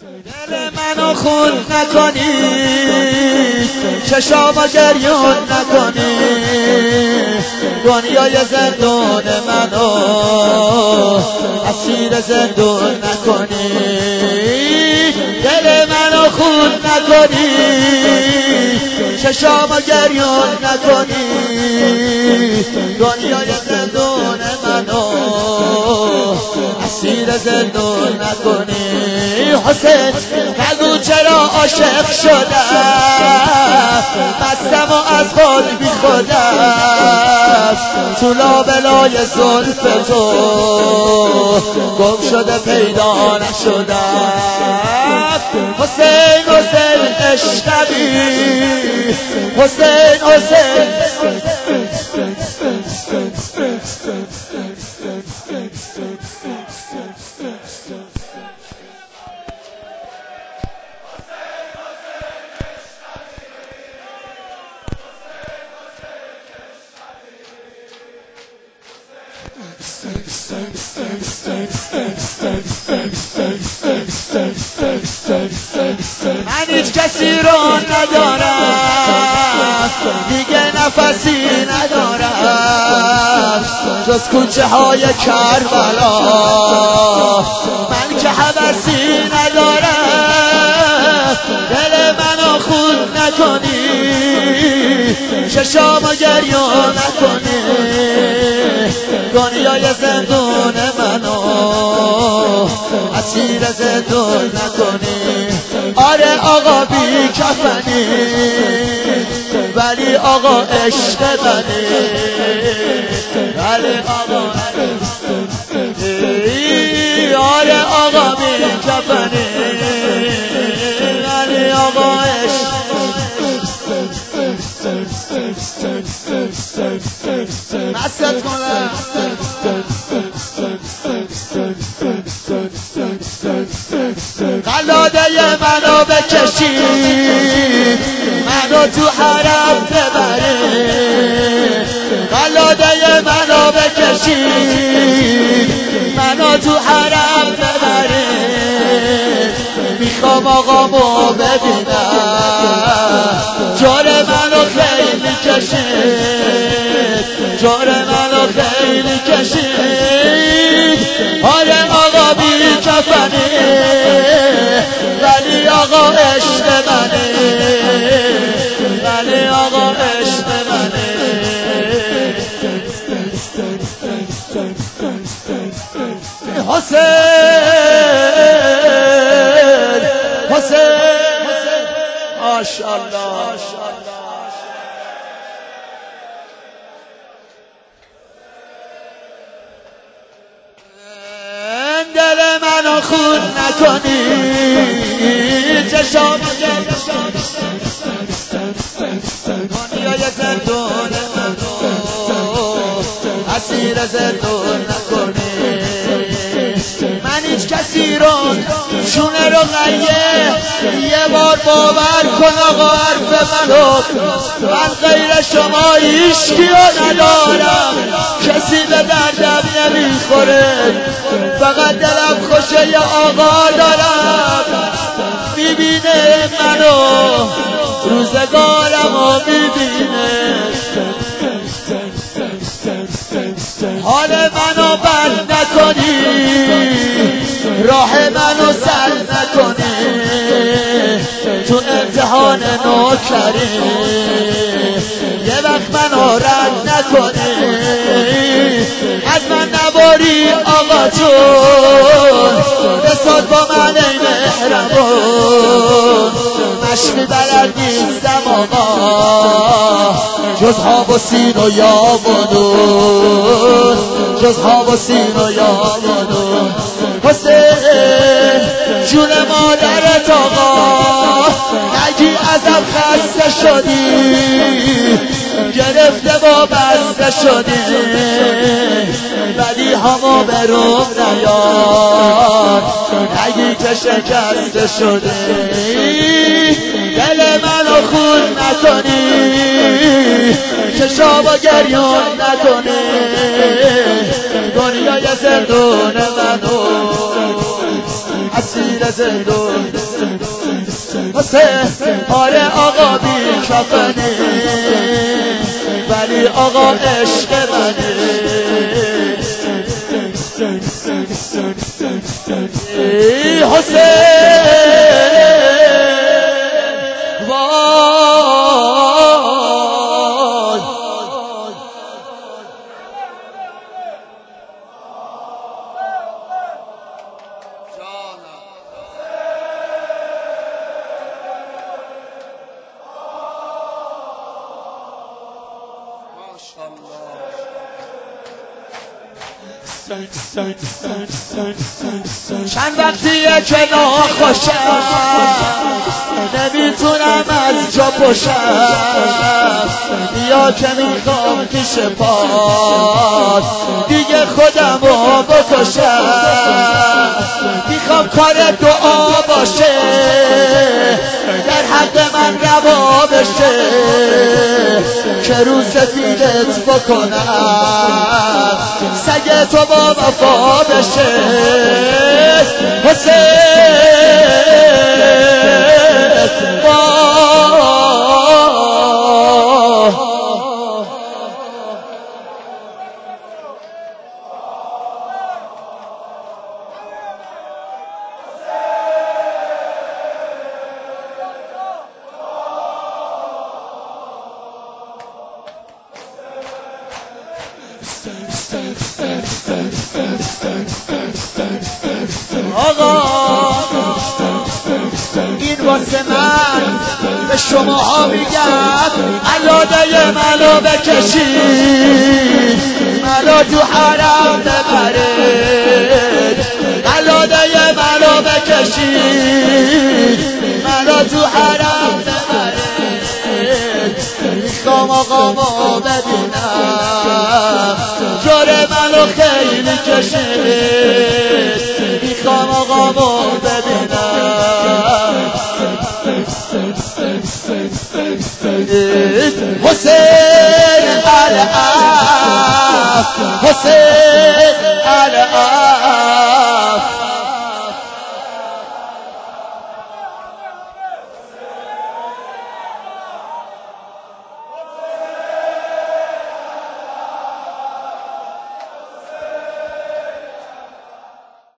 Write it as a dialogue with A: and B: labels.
A: دل منو خون نکنی، چشامو گریون نکنی، دنیای زندون منو اسیر زندون نکنی. دل منو خون نکنی، چشامو گریون نکنی، دنیای زندون منو اسیر زندون نکنی. حسین نگو چرا عاشق شدم، مستم و از خود بی خودم، تو لابلای زلف تو گم شده پیدا نشدم. حسین حسین اشنبی، حسین حسین من هیچ کسی رو ندارم، دیگه نفسی ندارم جز کوچه های کربلا. من که حوثی ندارم، دل منو خون نکنی، چشامو گریون نکنی، دنیای زندون منو اسیر زندون نکنی. آره آقا بی کفنی، ولی آقا عشق منی، ولی آقا آره آقا بی کفنی، ولی آقا عشق. مست کنم قلاده منو بکشید، منو تو حرم ببرید، قلاده منو بکشید، منو تو حرم ببرید. میخوام آقامو ببینم، جور منو خیلی کشید، جور منو خیلی کشید. آره آقا بی کفنی، ولی آقا عشق منه، ولی آقا عشق منه. حسین حسین ماشاءالله. دل منو خون نکنی، چشام دنیای زندون منو اسیر زندون نکنی. من هیچ کسی رو شونه رو غیه، یه بار باور کن آقا حرف منو، من غیر شما هیچکیو ندارم، کسی به دردم نمیخوره، فقط دلم خوشه یه آقا دارم، میبینه منو روزگارمو میبینه، حال منو بد نکنی، راه منو سر نکنی، تو امتحان نوکری یه وقت منو رد نکنی، از من نباری آقا جون، بساز با من ای مهربون، مشقی بلد نیستم آقا، جز هاب و سین و یاب و نور، جز هاب و سین و یاب و نور. حسین جون مادرت آقا، نگی ازم خسته شدی، گرفته با بسته شدی، ولی همو بروم نیاد، نگی که شکسته شدی. دل منو خون نکنی، چشامو گریون نکنی، دنیای زندون منو اسیر زندون حسین آره آقا بی کفنی ولی آقا عشق منی حسین چند وقتیه که ناخوشم نمیتونم از جا پشم بیا که میخوام پیش پاس دیگه خودمو بکشم میخوام کار دعا باشه در حق من روا بشه که رو سفیدت بکنم سگ تو با وفا بشه آقا این واسه من به شما ها میگم علاده منو بکشید منو تو حرم ببرید علاده منو بکشید منو تو حرم ببرید میخوام آقامو ببینم جور منو خیلی کشید میخوام آقامو ببینم حسین العف حسین العف